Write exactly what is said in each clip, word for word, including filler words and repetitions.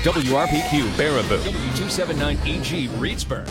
W R P Q Baraboo, W two seventy-nine E G Reedsburg.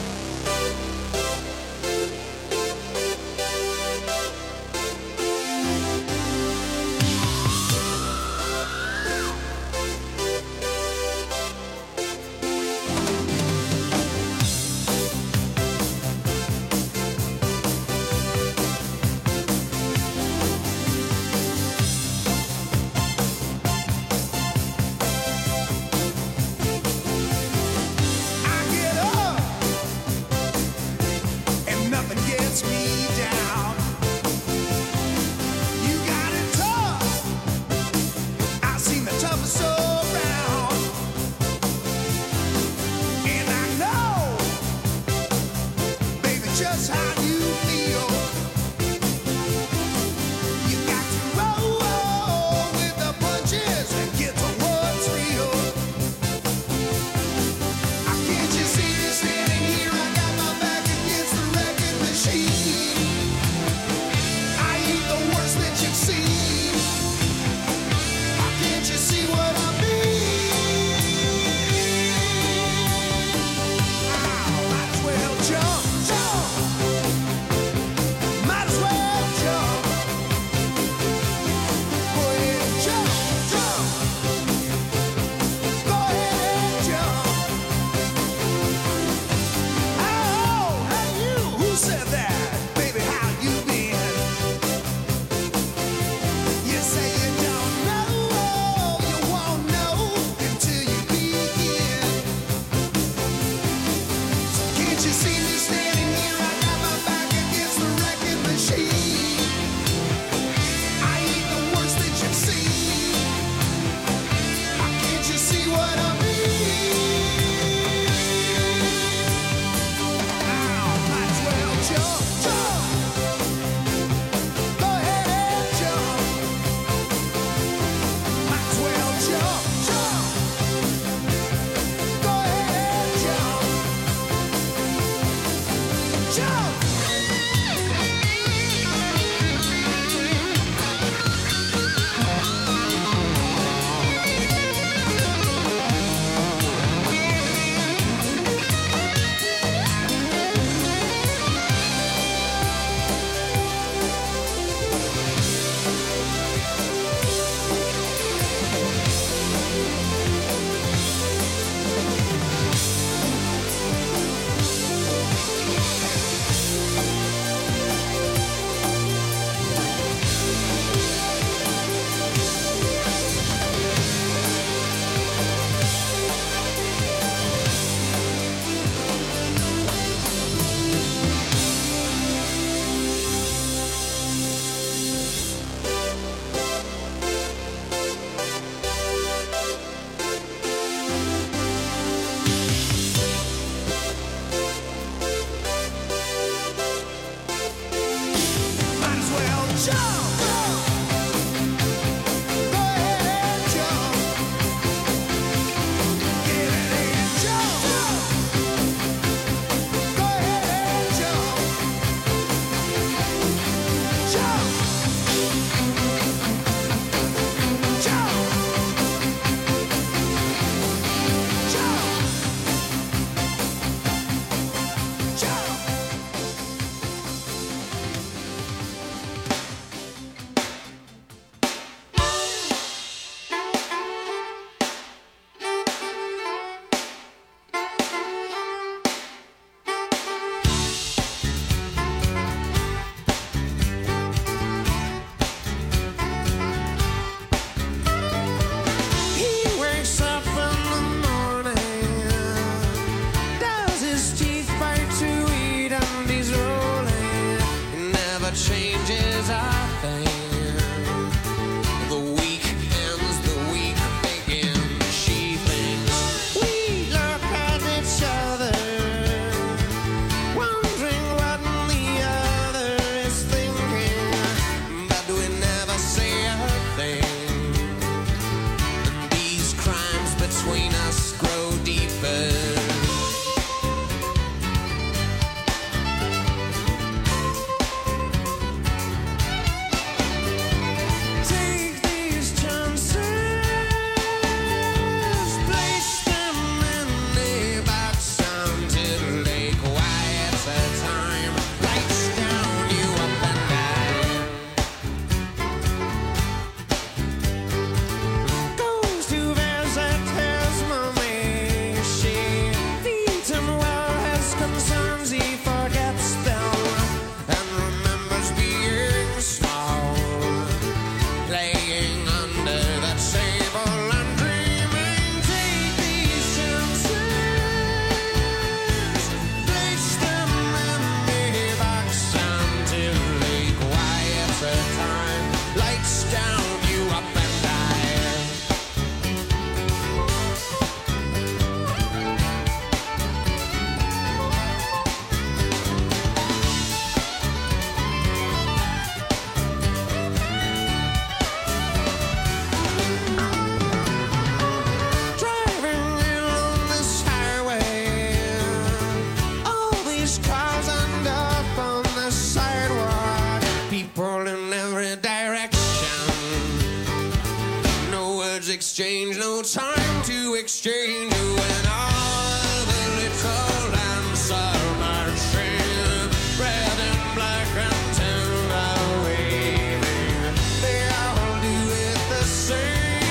cards exchange, no time to exchange when all the little lambs are marching, red and black and tender waving. They all do it the same.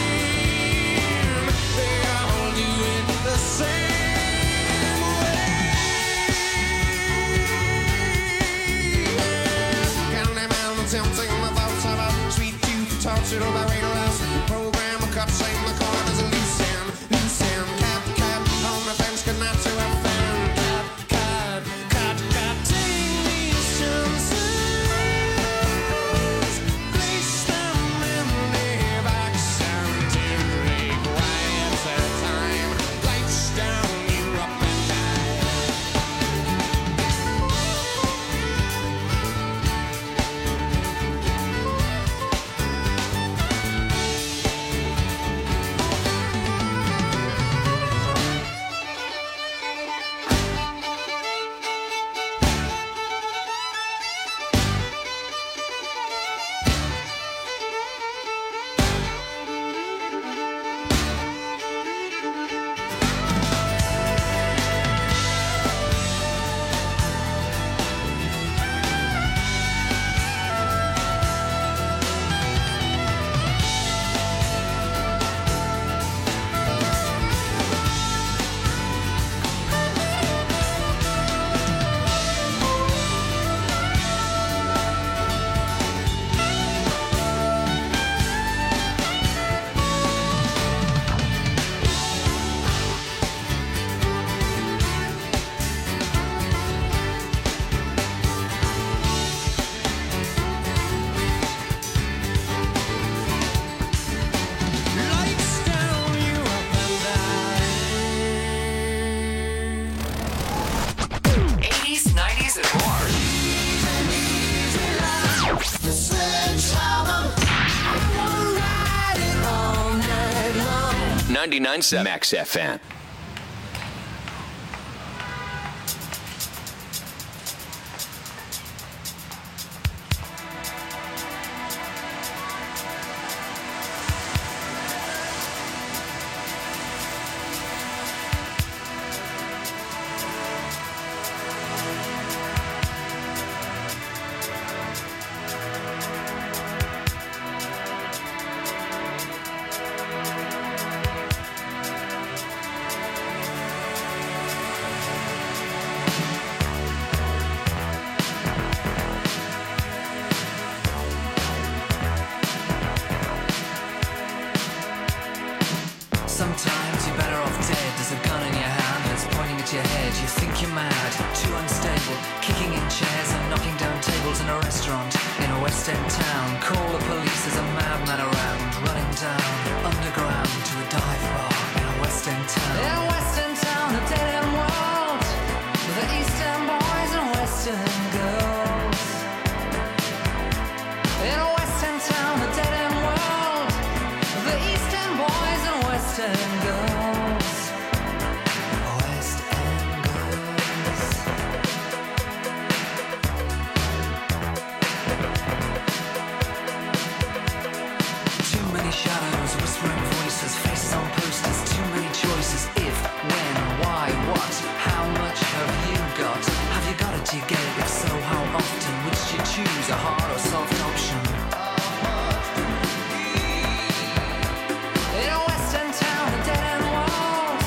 They all do it the same. Tempting the thoughts of a sweet tooth tortured over radar house. Program a cut, save the corners a loose end, loose end. Cat, cat, on the fence, could not to a fan. Cat, cat, cat, cat, take these chances. Place them in the box until they quiet their time. Lights down, you're up and down. Lights down, you up and down. eighties, nineties, and more. The sledgehammer, we'll ride it all night long. ninety-nine point seven Max F M. Sometimes you're better off dead. There's a gun in your hand that's pointing at your head. You think you're mad, too unstable, kicking in chairs and knocking down tables in a restaurant in a West End town. Call the police, there's a madman around, running down underground to a dive bar in a West End town. In a West End town, a dead end world, with the East End boys and West End girls. In a West End town, a dead end world, with the East End boys and West End girls. West End girls. Too many shadows, whispering voices, faces on posters, too many choices. If, when, why, what, how much have you got? Have you got it, do you get it? If so, how often? Which do you choose, a hard or soft option? In a West End town, a dead end world,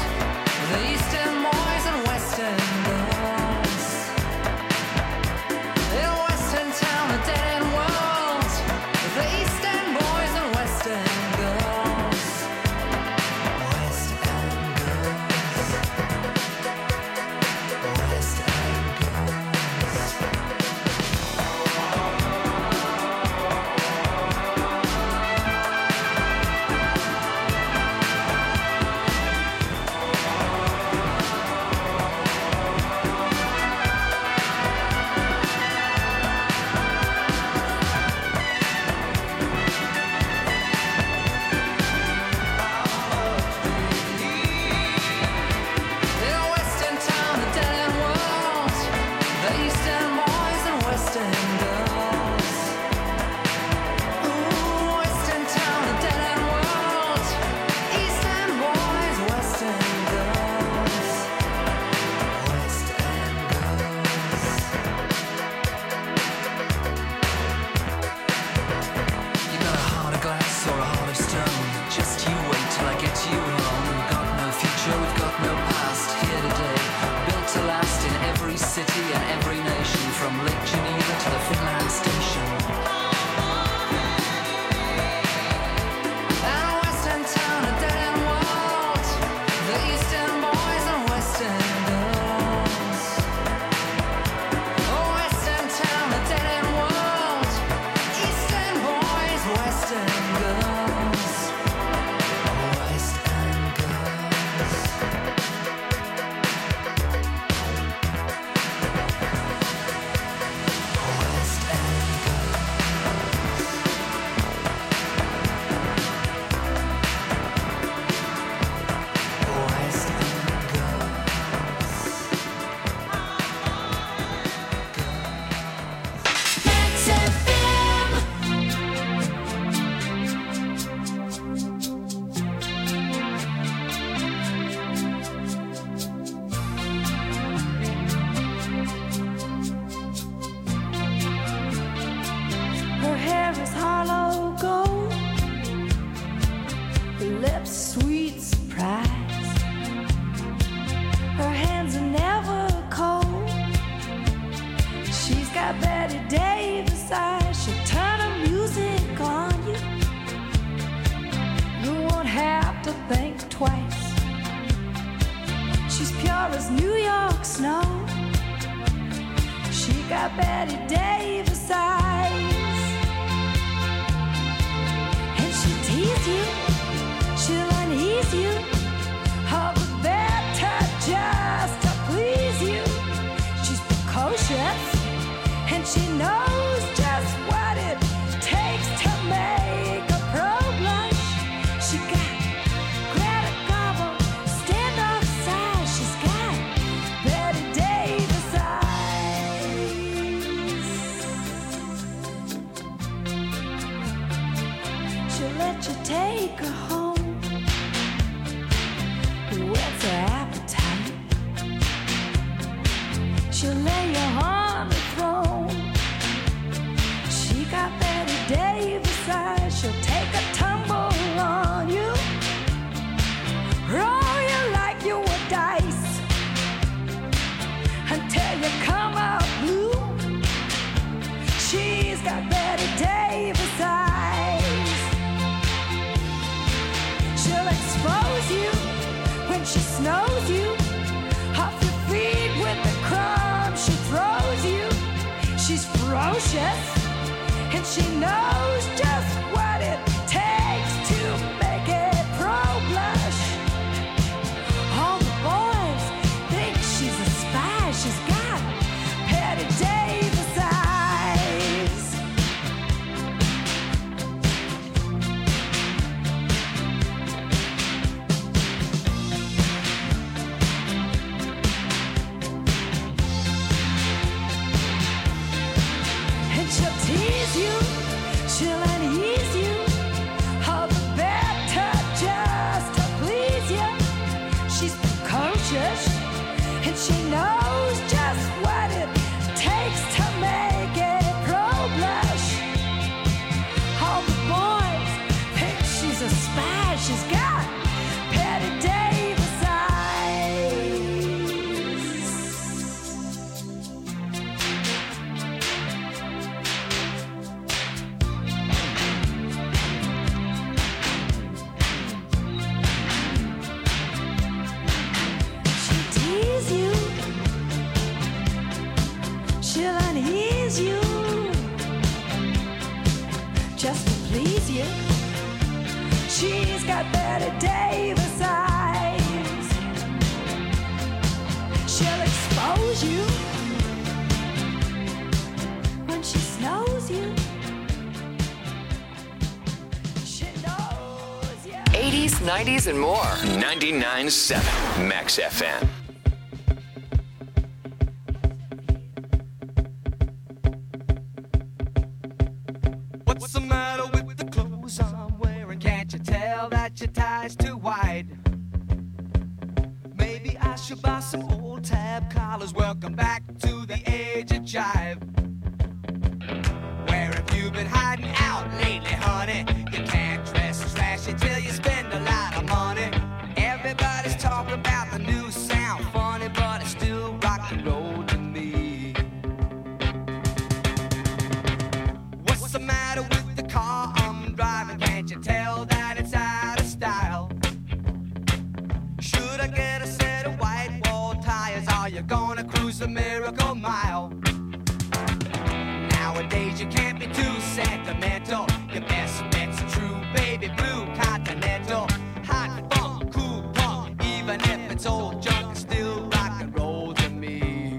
lips, sweet surprise. Her hands are never cold. She's got Betty Davis eyes. She'll turn her music on you. You won't have to think twice. She's pure as New York snow. She got Betty Davis eyes. And she'll tease you, she'll unease you, all the better just to please you. She's precocious, and she knows just what it takes to make a pro blush. She got Greta Garbo, standoff size. She's got Betty Davis eyes. She'll let you take her home. What's her appetite? She'll lay you on the throne. She got Betty Davis eyes. She'll take a tumble on you, roll you like you were dice until you come out blue. She's got Betty Davis eyes. She'll expose you when she snows you off your feet with the crumbs she throws you. She's ferocious, and she knows just what it takes to make it pro blush. All the boys think she's a spy. She's got Betty Davis eyes. And she'll tease you, she'll unease you, all the better just to please you. She's precocious, and she knows just what it takes to make it pro blush. All the boys think she's a spy. She's got Betty Davis eyes. She'll tease you, she'll unease you, just to please you. She's got Betty Davis eyes. She'll expose you when she snows you. She knows you. eighties, nineties, and more. ninety-nine point seven Max F M. What's the matter with the clothes I'm wearing? Can't you tell that your tie's too wide? Maybe I should buy some old tab collars. Welcome back to the age of jive. Where have you been hiding out lately, honey? You can't dress trashy till you spend a lot of money. Everybody's talking about the new sound, funny, but it's still rock and roll to me. What's the matter with the car I'm driving? Can't you tell that it's out of style? Should I get a set of white wall tires? Are you gonna cruise the Miracle Mile? Nowadays you can't be too sentimental. Your best bet's a true baby blue Continental. Hot funk, cool punk, even if it's old junk, it's still rock and roll to me.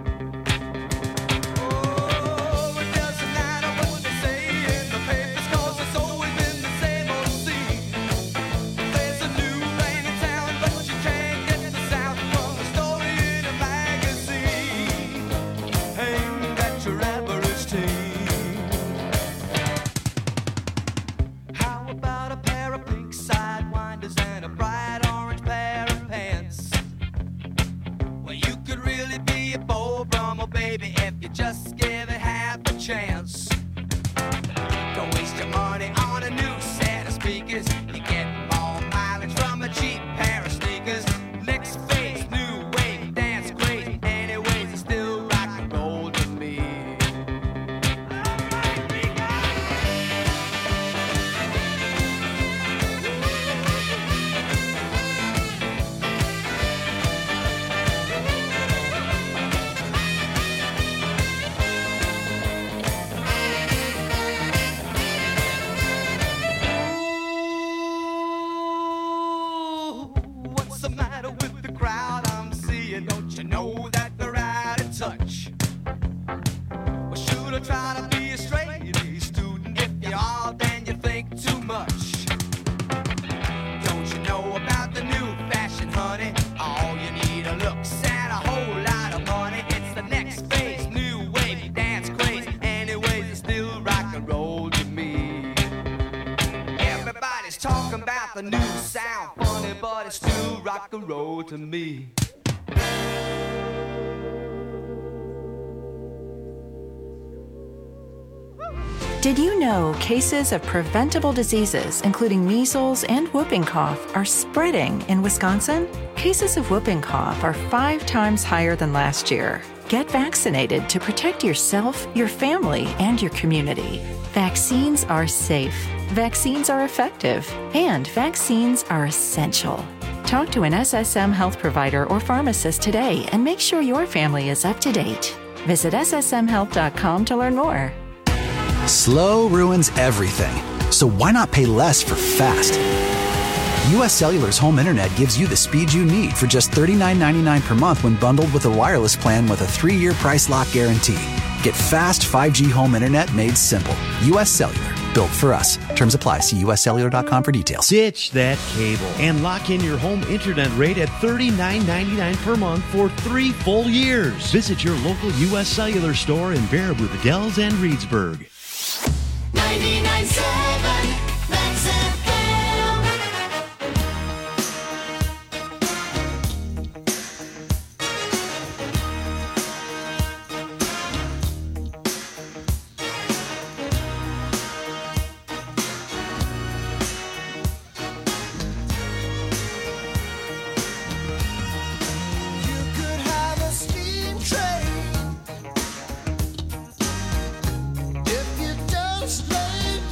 Oh, it doesn't matter what they say in the papers, 'cause it's always been the same old scene. There's a new rain in town, but you can't get the sound from a story in a magazine. Aimed at your average teen. Don't you know that they're out of touch? Well, should I try to be a straight A student? If you are, then you think too much. Don't you know about the new fashion, honey? All you need are looks and a whole lot of money. It's the next phase, new wave, dance craze. Anyways, it's still rock and roll to me. Everybody's talking about the new sound, funny, but it's still rock and roll to me. Did you know cases of preventable diseases, including measles and whooping cough, are spreading in Wisconsin? Cases of whooping cough are five times higher than last year. Get vaccinated to protect yourself, your family, and your community. Vaccines are safe, vaccines are effective, and vaccines are essential. Talk to an S S M health provider or pharmacist today and make sure your family is up to date. Visit S S M health dot com to learn more. Slow ruins everything, so why not pay less for fast? U S Cellular's home internet gives you the speed you need for just thirty-nine ninety-nine per month when bundled with a wireless plan with a three-year price lock guarantee. Get fast five G home internet made simple. U S Cellular, built for us. Terms apply. See U S cellular dot com for details. Ditch that cable and lock in your home internet rate at thirty-nine ninety-nine per month for three full years. Visit your local U S Cellular store in Baraboo, the Dells, and Reedsburg. ninety-nine point seven Max F M. You could have a steam train if you don't slave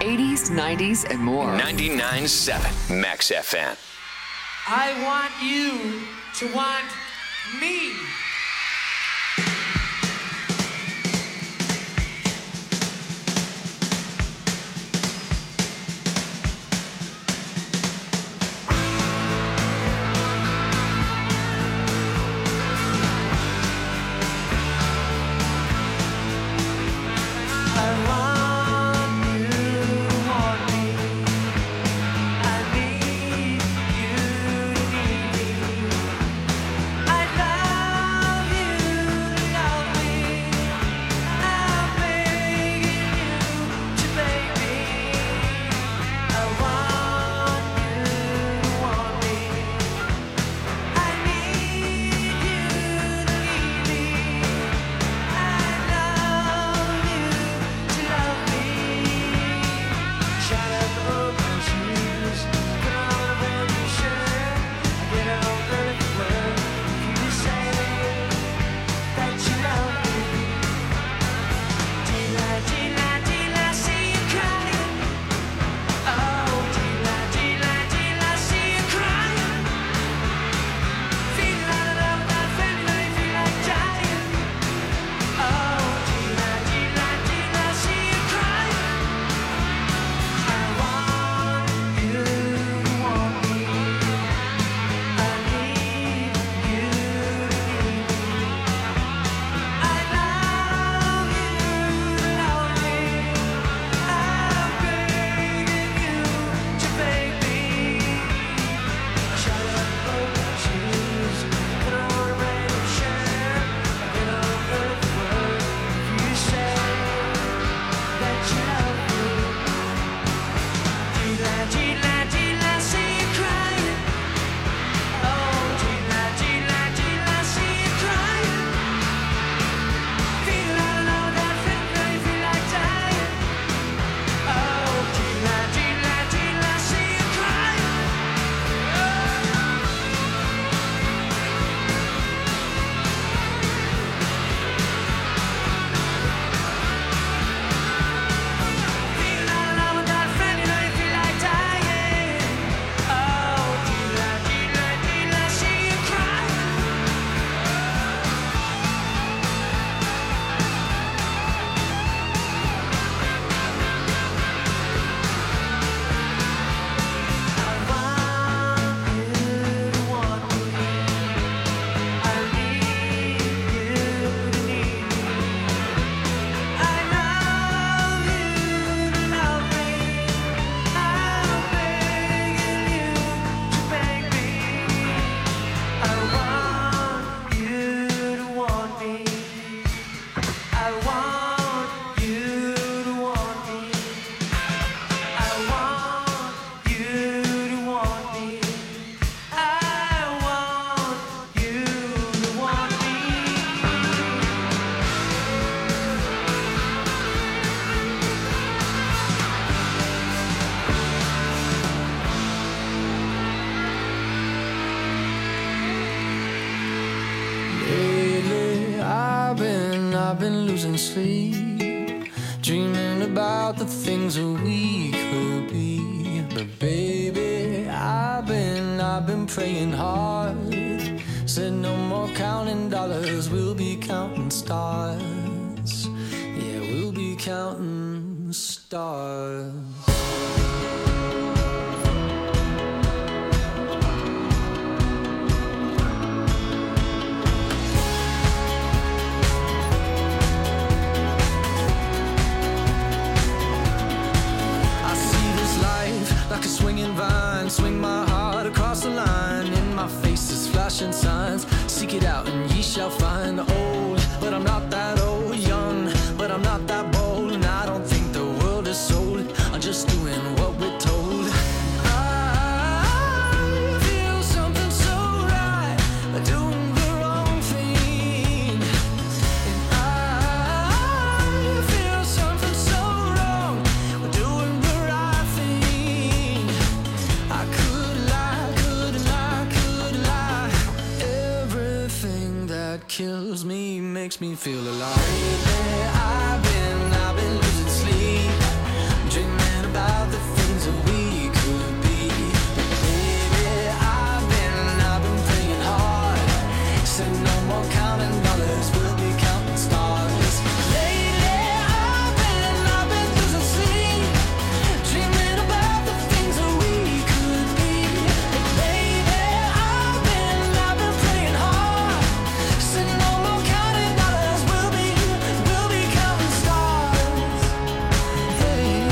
eighties, nineties, and more. ninety-nine point seven Max F M. I want you to want me. I've been losing sleep, dreaming about the things that we could be. But baby, I've been, I've been praying hard. Said no more counting dollars, we'll be counting stars. Yeah, we'll be counting stars. Like a swinging vine, swing my heart across the line. In my face is flashing signs. Seek it out and ye shall find. Old, but I'm not that old. Young, but I'm not that bold. And I don't think the world is sold. I'm just doing what we're told. I feel something so right, doing the wrong thing. And I feel something so wrong, doing the right thing. I could lie, could lie, could lie. Everything that kills me makes me feel alive. Lately I've been, I've been losing sleep, dreaming about the things that we could be. Baby, I've been, I've been praying hard. Said no more counting dollars, we'll be counting stars. Lately, I've been, I've been losing sleep, dreaming about the things that we could be. Baby, I've been, I've been praying hard. Said no more counting dollars, we'll be, we'll be counting stars. Hey.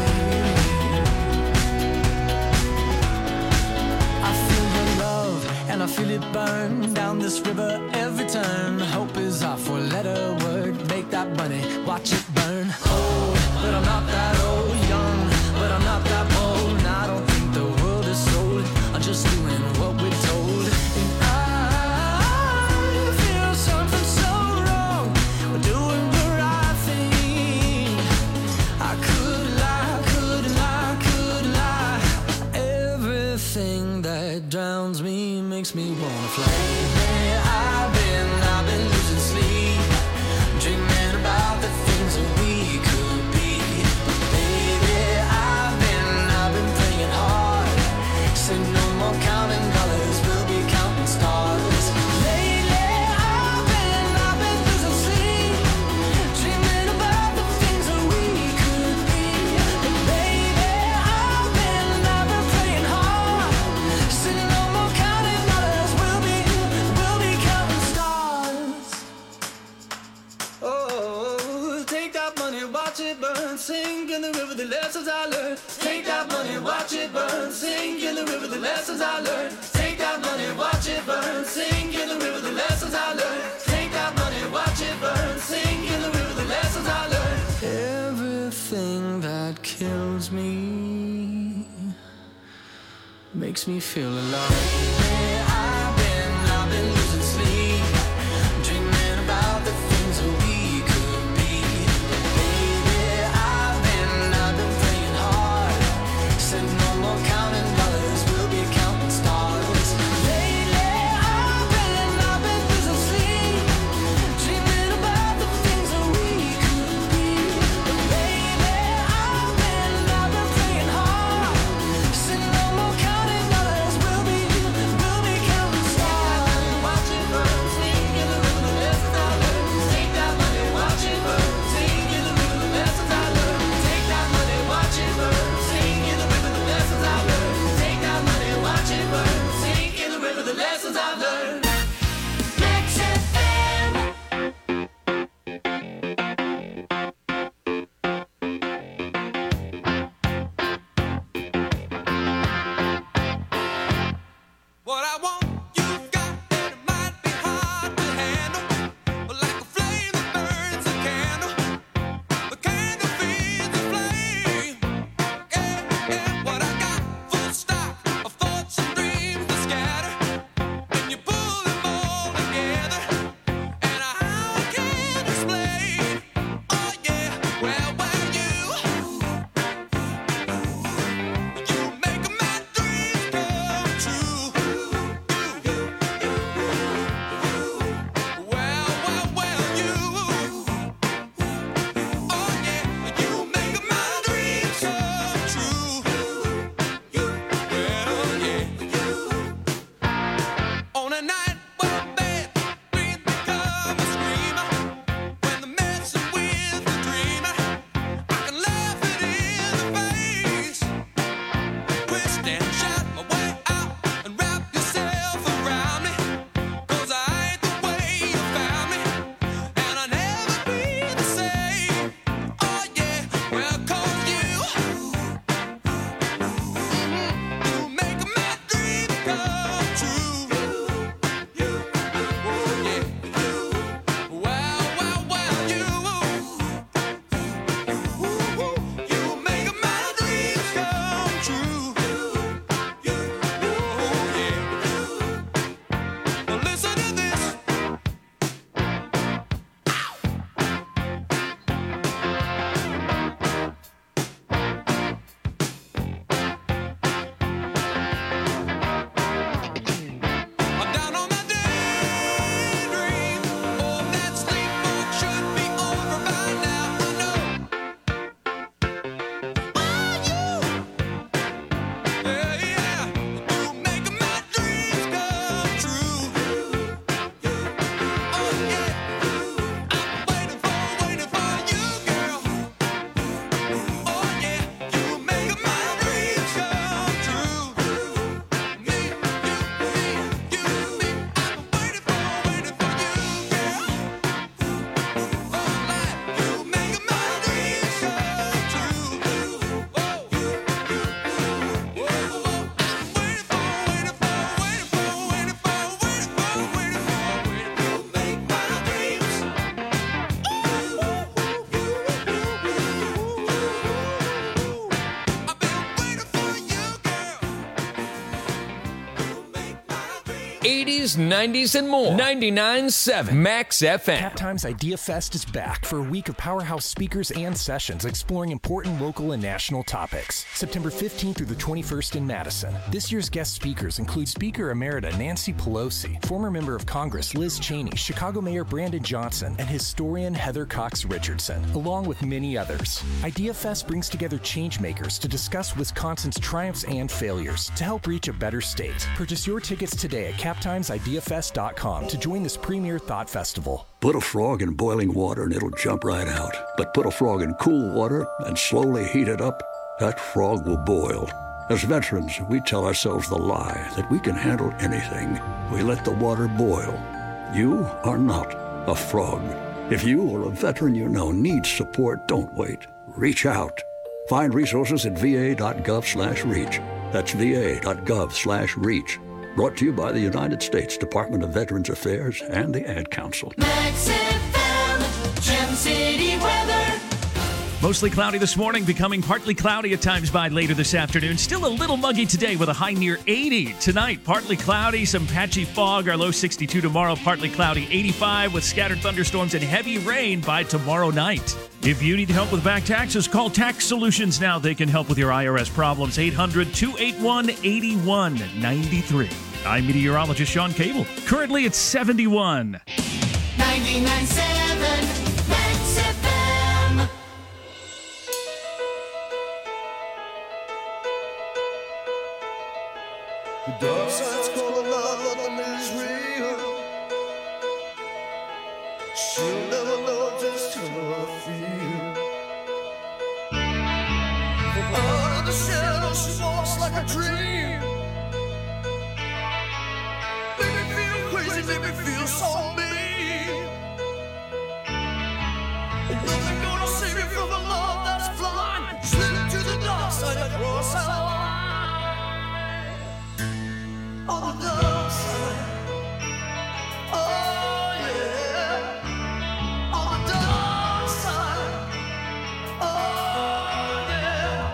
I feel your love and I feel it burn down this river every turn. Hope is our four-letter word. Make that money, watch it burn. Old, but I'm not that old. Young, but I'm not that bold. And I don't think the world is sold. I'm just doing what we're told. And I feel something so wrong. We're doing the right thing. I could lie, could lie, could lie. Everything that drowns me makes me wanna fly. I've been, I've been losing sleep, dreaming about the things that we could be. Baby, I've been, I've been praying hard. Said no more counting dollars, we'll be counting stars. Lately, I've been, I've been losing sleep, dreaming about the things that we could be. Baby, I've been, I've been praying hard. Said no more counting dollars, we'll be, we'll be counting stars. Oh, take that money, watch it burn, sink in the river, the lessons I learned. Take that money, watch it burn, sink in the river, the lessons I learned. Take that money, watch it burn, sink in the river, the lessons I learned. Take that money, watch it burn, sink in the river, the lessons I learned. Everything that kills me makes me feel alive. I've been, I've been losing sleep, dreaming about the things that we could be. Baby, I've been, I've been praying hard. Said no more counting dollars, we'll be counting stars. Lately, I've been, I've been losing sleep, dreaming about the things that we could be. Baby, I've been, I've been praying hard. Said no more counting dollars, we'll be, we'll eighties, nineties, and more. ninety-nine point seven Max F M. Cap Times Idea Fest is back for a week of powerhouse speakers and sessions exploring important local and national topics. September fifteenth through the twenty-first in Madison. This year's guest speakers include Speaker Emerita Nancy Pelosi, former member of Congress Liz Cheney, Chicago Mayor Brandon Johnson, and historian Heather Cox Richardson, along with many others. Idea Fest brings together changemakers to discuss Wisconsin's triumphs and failures to help reach a better state. Purchase your tickets today at cap times idea fest dot com to join this premier thought festival. Put a frog in boiling water and it'll jump right out. But put a frog in cool water and slowly heat it up, that frog will boil. As veterans, we tell ourselves the lie that we can handle anything. We let the water boil. You are not a frog. If you or a veteran you know needs support, don't wait. Reach out. Find resources at va.gov slash reach. That's va.gov slash reach. Brought to you by the United States Department of Veterans Affairs and the Ad Council. Max F M, Gem City weather. Mostly cloudy this morning, becoming partly cloudy at times by later this afternoon. Still a little muggy today with a high near eighty. Tonight, partly cloudy, some patchy fog. Our low sixty-two tomorrow, partly cloudy, eighty-five with scattered thunderstorms and heavy rain by tomorrow night. If you need help with back taxes, call Tax Solutions now. They can help with your I R S problems. eight hundred, two eight one, eight one nine three. I'm meteorologist Sean Cable. Currently, it's seventy-one. ninety-nine point seven Max F M. The dark side's calling out, nothing is real. She'll never know just how I feel. From out of the shadow, she walks like a dream. Make me feel crazy, make me feel so mean. And nothing gonna save me from a love that's blind. Slip to the dark side and cross our line. On the dark side, oh yeah. On the dark side, oh yeah.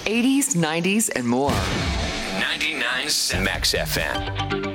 eighties, nineties, and more. ninety-nine point seven Max F M.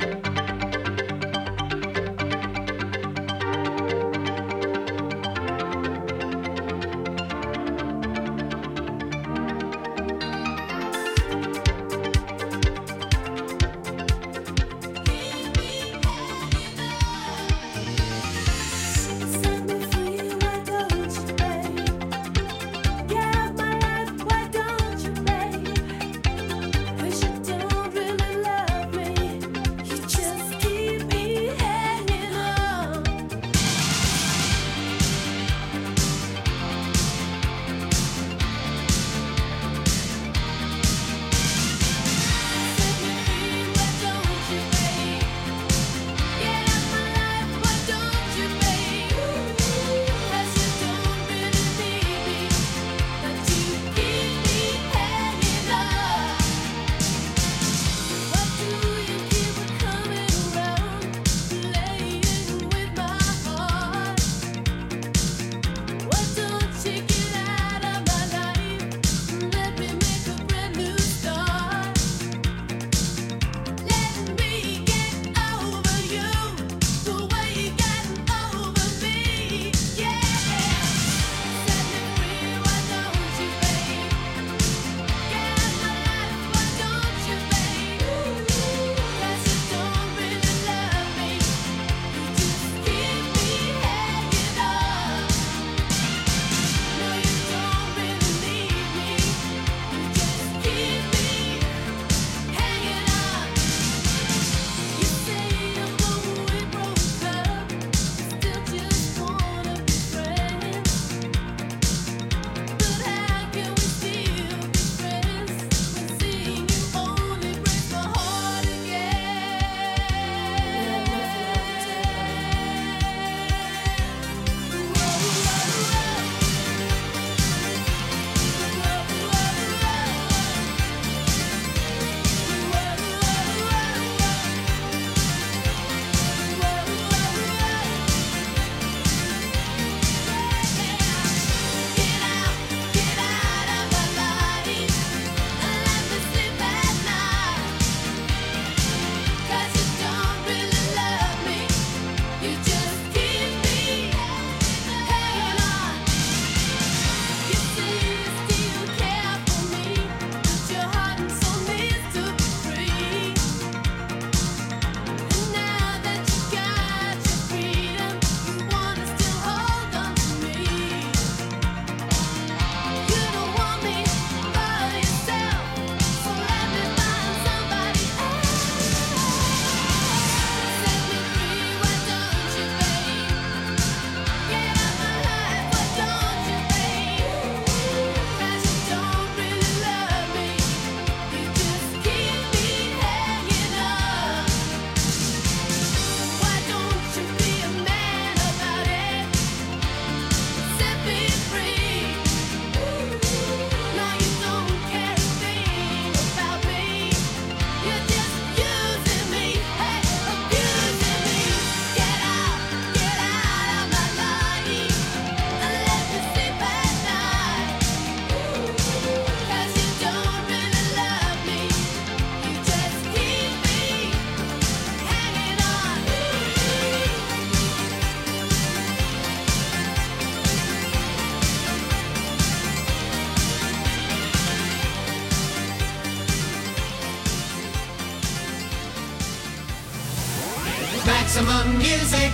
Maximum music,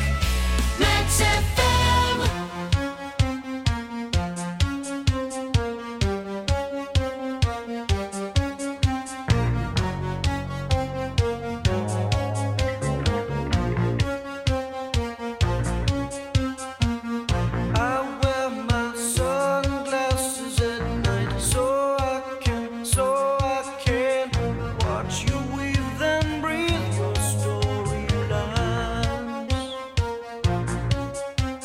Max F M. I wear my sunglasses at night so I can, so I can watch you weave and breathe your storylines.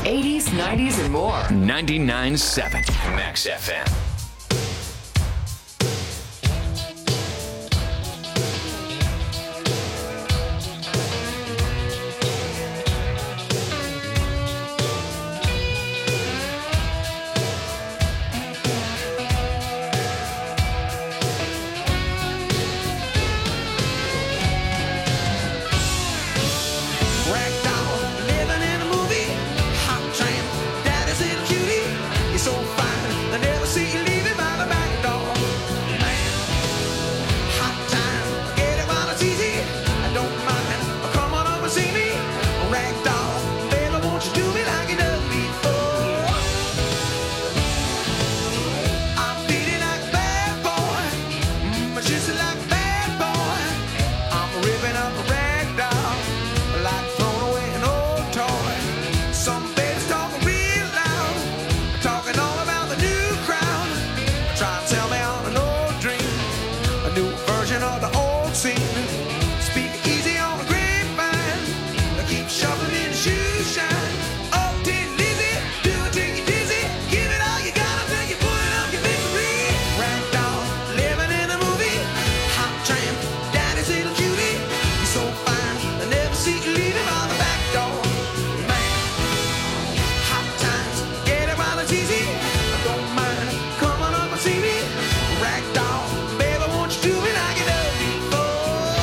eighties, nineties, and more. ninety-nine point seven Max F M. Ragdoll, living in a movie. Hot tramp, daddy's little cutie. You're so fine, I never see you leaving by the back door. Man, hot time, get it while it's easy. I don't mind, come on over and see me. Ragdoll, baby, won't you do me like you done before? I'm feeling like a bad boy, mm, just like a bad boy. I'm ripping up a ragdoll, like throwing away an old toy. Some babies talking real loud, talking all about the new crowd. Try to tell me on an old dream, a new version of the old scene. Speak easy on the grapevine, I keep shuffling in the shoe shine. Up to you, Lizzie, do it till you dizzy. Give it all you got until you put it up your victory. Ragdoll, living in a movie. Hot tramp, daddy's little cutie. You're so fine, I never see you leaving by the back door. Man, hot times, get it while it's easy. I don't mind, come on up and see me. Ragdoll, baby, won't you do me like you done before?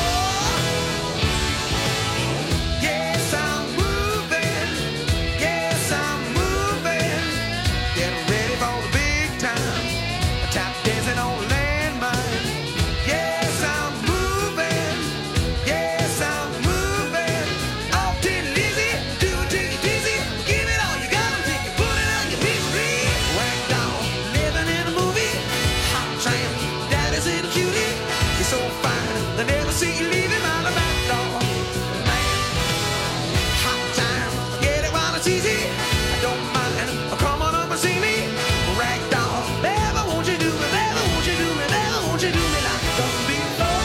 Yes, I'm moving. Yes, I'm moving. Getting ready for the big time. Tap dancing on landmine. Yes, I'm moving. Yes, I'm moving. Off to Lizzie, do it till you dizzy. Give it all you got until you put it on your victory. Ragdoll, living in a movie. Hot tramp, daddy's little cutie. You're so fine, they never see you leaving by the back door. Man, hot time, get it while it's easy. I don't mind, come on up and see me. Ragdoll, baby, won't you do me, baby, won't you do me, baby, won't you do me like you done before?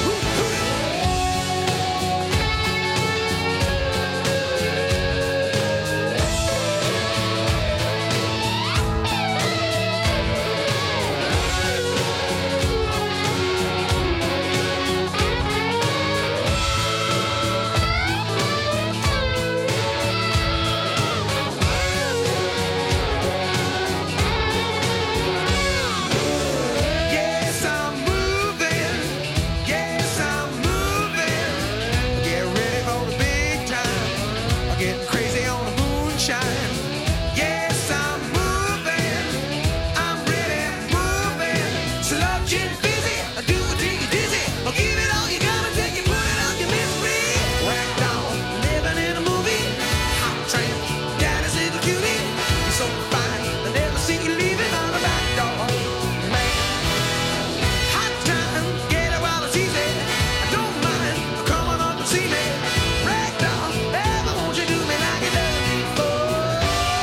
Yes, I'm moving. Yes, I'm moving. Get ready for the big time. I'm getting crazy on the moonshine. Yes, I'm moving. I'm really moving. Sludging busy. I do it till you dizzy. I'll give it all you got until you put it on your misery. Ragdoll, living in a movie. Hot tramp, daddy's little cutie. You're so fine, I never see you leaving on the back door. Man, hot time, get it while it's easy. I don't mind, come on up and see me. Ragdoll, baby, won't you do me like you done before?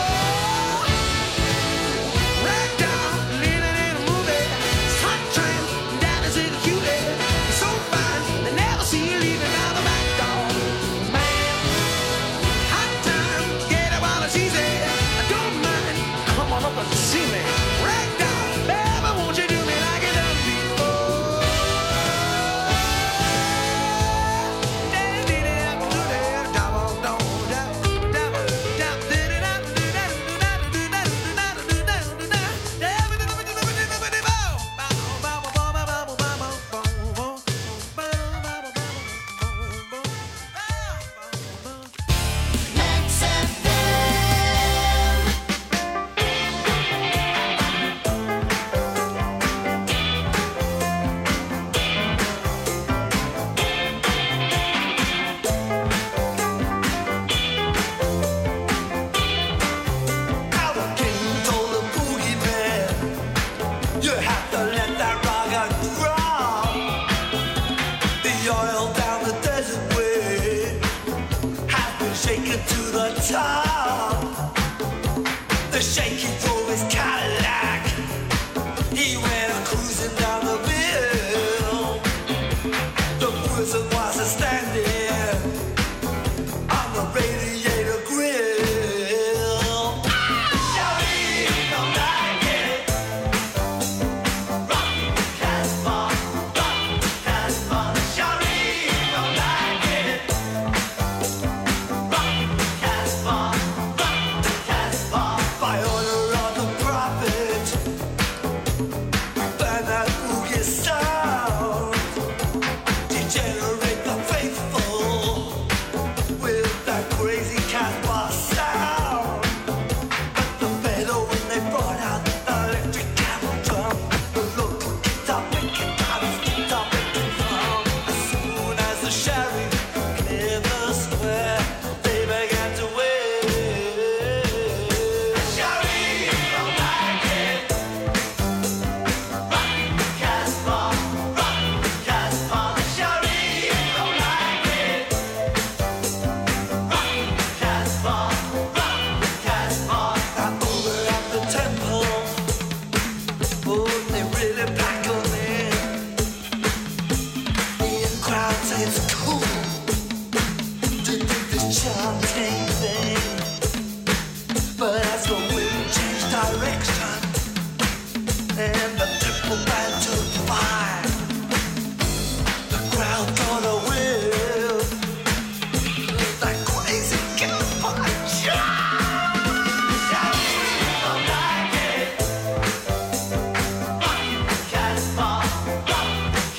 Ragdoll, living in a movie. Hot tramp, daddy's little cutie. You're so fine, they never see you leaving out the back door. Man, hot time, get it while it's easy. I don't mind, come on up and see me. Ragdoll, baby, won't you do me like you done before? You have to let that rock grow. The oil down the desert way has been shaken to the top. The shaking drove his Cadillac. He went cruising down the hill. The prison was a standing on the radiator grill. Let's go.